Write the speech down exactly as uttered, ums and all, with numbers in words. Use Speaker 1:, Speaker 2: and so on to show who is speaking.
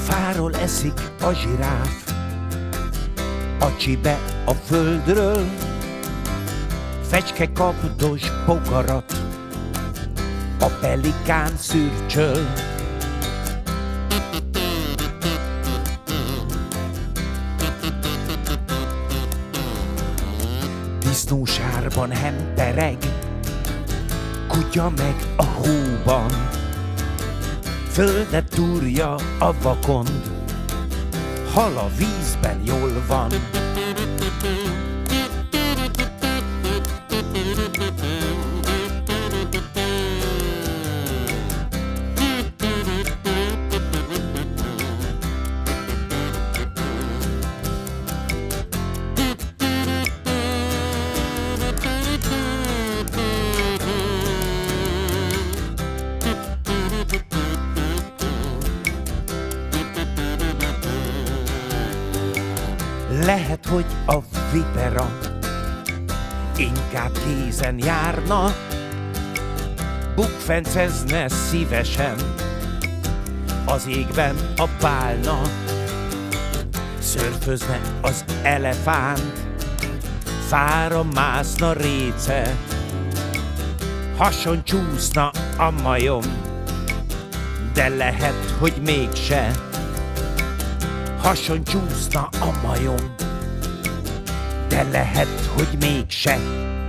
Speaker 1: Fáról eszik a zsiráf, a csibe a földről, fecske kapdos bogarat, a pelikán szürcsöl. Disznósárban hempereg, kutya meg a hóban, földet túrja a vakond, hal a vízben jól van. Lehet, hogy a vipera inkább kézen járna, bukfencezne szívesen az égben a pálna, szörfözne az elefánt, fára mászna réce, hason csúszna a majom, de lehet, hogy mégse. Hason csúszna a majom, de lehet, hogy mégse.